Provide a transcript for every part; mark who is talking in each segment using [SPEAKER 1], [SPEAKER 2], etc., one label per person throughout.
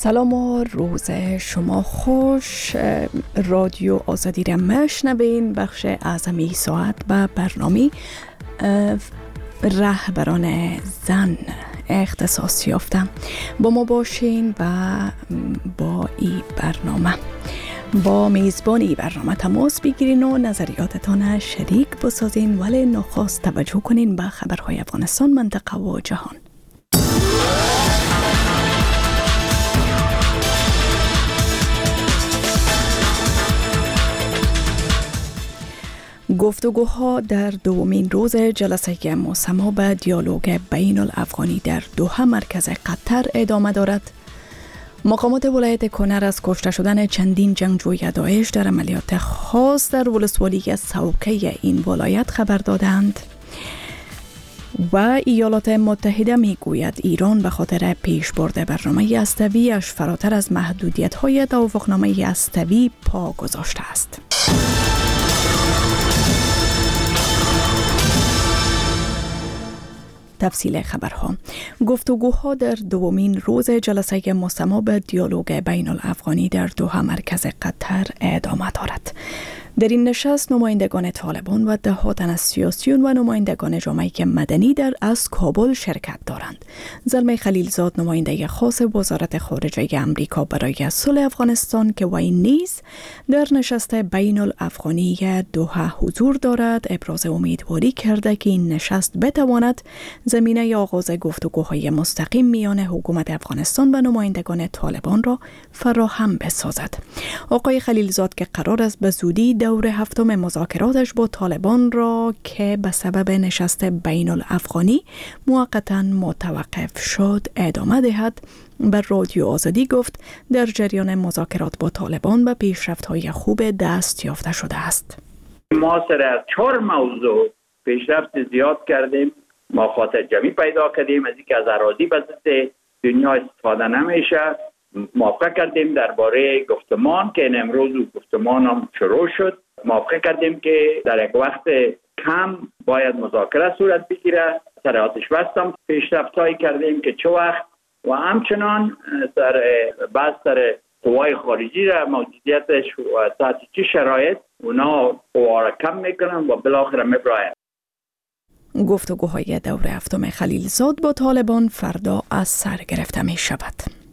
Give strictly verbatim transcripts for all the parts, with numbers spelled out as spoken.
[SPEAKER 1] سلام و روز شما خوش. رادیو آزادی را مشنوین. بخش اعظمی ساعت به برنامه رهبران زن اختصاص یافتم. با ما باشین و با این برنامه با میزبان این برنامه تماس بگیرین و نظریاتتان شریک بسازین، ولی نخست توجه کنین به خبرهای افغانستان، منطقه و جهان. گفتگوها در دومین روز جلسه مسما به دیالوگ بین الافغانی در دوحه مرکز قطر ادامه دارد. مقامات ولایت کنر از کشته شدن چندین جنگجوی داعش در عملیات خاص در ولسوالی سوکه این ولایت خبر دادند. و ایالات متحده می گوید ایران به خاطر پیش برده برنامه استوی‌اش فراتر از محدودیت‌های توافقنامه استوی پا گذاشته است. تفصیل خبرها. گفتگوها در دومین روز جلسه مسما به دیالوگ بین الافغانی در دوحه مرکز قطر ادامه دارد. در این نشست نمایندگان طالبان و ده تن از سیاسیون و نمایندگان جامعه مدنی در از کابل شرکت دارند. زلمه خلیلزاد نماینده خاص وزارت خارجه امریکا برای صلح افغانستان که وی نیز در نشست بین الافغانی دوحه حضور دارد، ابراز امیدواری کرده که این نشست بتواند زمینه آغاز گفتگوهای مستقیم میان حکومت افغانستان و نمایندگان طالبان را فراهم بسازد. آقای خلیلزاد که قرار است به زودی دور هفتم مذاکراتش با طالبان را که به سبب نشست بین الافغانی موقتا متوقف شد ادامه دهد، بر رادیو آزادی گفت در جریان مذاکرات با طالبان به پیشرفت‌های خوب دست یافته شده است.
[SPEAKER 2] ما سر از چهار موضوع پیشرفت زیاد کردیم. ما خاطر جمعی پیدا کردیم از اینکه از اراضی به ضد دنیا استفاده نمیشه. موافقه کردیم درباره گفتمان که این امروز گفتمان هم شروع شد. موافقه کردیم که در یک وقت کم باید مذاکره صورت بگیره. سر آتش بس هم پیشرفت‌هایی کردیم که چه وقت و همچنان در بعض سر قوای خارجی را موجودیتش و تحت چه شرایط اونا قوا را کم میکنن و بالاخره میبراین.
[SPEAKER 1] گفتگوهای دور هفتم خلیلزاد با طالبان فردا از سر گرفته می شود.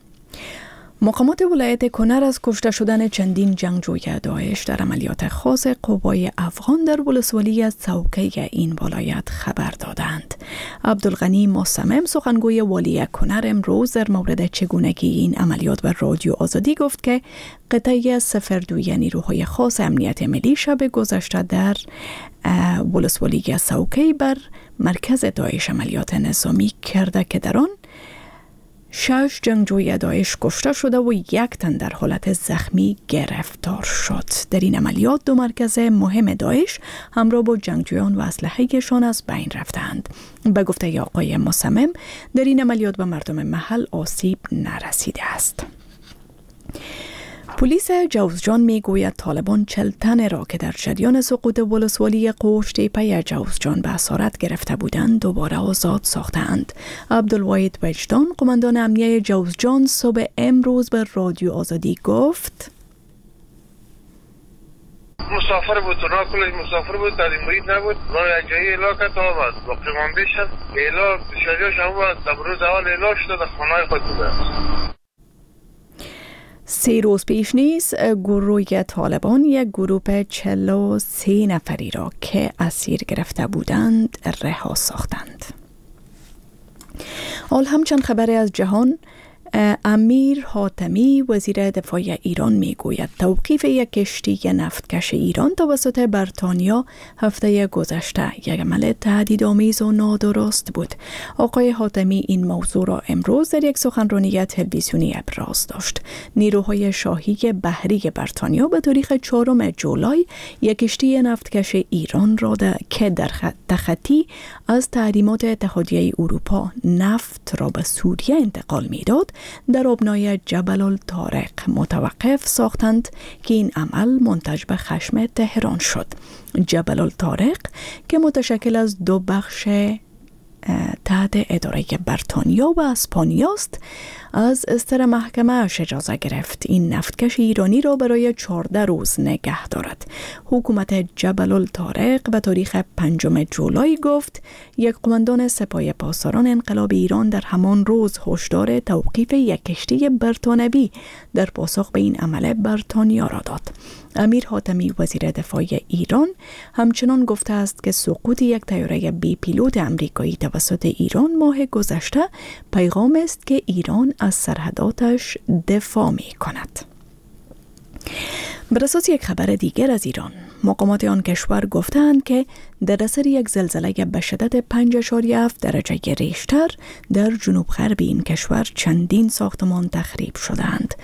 [SPEAKER 1] مقامات ولایت کنر از کشته شدن چندین جنگجوی داعش در عملیات خاص قوای افغان در ولسوالی از سوکه این ولایت خبر دادند. عبدالغنی مصمم سخنگوی والی کنر امروز در مورد چگونگی این عملیات به رادیو آزادی گفت که قطعه صفردوی نیروهای خاص امنیت ملی شب گذشته در ولسوالی سوکه بر مرکز داعش عملیات نظامی کرده که در آن شش جنگجوی داعش کشته شده و یک تن در حالت زخمی گرفتار شد. در این عملیات دو مرکز مهم داعش همراه با جنگجویان و اسلحه‌شان از بین رفتند. به گفته آقای مصمم در این عملیات به مردم محل آسیب نرسیده است. پلیس جوزجان می گوید طالبان چهل تن را که در جریان سقوط ولسوالی قوش تیپه جوزجان به اسارت گرفته بودند دوباره آزاد ساختند. عبدالواحد وجدان قماندان امنیه جوزجان صبح امروز به رادیو آزادی گفت
[SPEAKER 3] مسافر بود، اونا کلش مسافر بود، در این محیط نبود. ما یک جایی اعلا کرد آمد با قیمانبی شد اعلا شجاش هم بود. تبروز اول اعلا شد در خانه خود بوده.
[SPEAKER 1] سه روز پیش نیز گروه طالبان یک گروه چهل و سه نفری را که اسیر گرفته بودند رها ساختند. حال همچند خبری از جهان، امیر حاتمی وزیر دفاع ایران می گوید توقیف یک کشتی نفتکش ایران توسط بریتانیا هفته گذشته یک عمل تهدیدآمیز و نادرست بود. آقای حاتمی این موضوع را امروز در یک سخنرانی تلویزیونی ابراز داشت. نیروهای شاهی بحری بریتانیا به تاریخ چهارم جولای یک کشتی نفتکش ایران را که در تخطی از تحریمات اتحادیه اروپا نفت را به سوریه انتقال میداد در آبنای جبل الطارق متوقف ساختند که این عمل منتج به خشم تهران شد. جبل الطارق که متشکل از دو بخش تحت اداره بریتانیا و اسپانیا است، از استر محکمه اش اجازه گرفت این نفتکش ایرانی را برای چهارده روز نگه دارد. حکومت جبل الطارق به تاریخ پنجم جولای گفت یک قماندان سپاه پاسداران انقلاب ایران در همان روز هشدار توقیف یک کشتی بریتانوی در پاسخ به این عمل بریتانیا را داد. امیر حاتمی وزیر دفاع ایران همچنان گفته است که سقوط یک طیاره بی پیلوت امریکایی توسط ایران ماه گذشته پیغام است که ایران از سرحداتش دفاع می کند. بر اساس یک خبر دیگر از ایران، مقامات آن کشور گفتند که در اثر یک زلزله به شدت پنج اشاریه هفت درجه ریشتر در جنوب غرب این کشور چندین ساختمان تخریب شدند.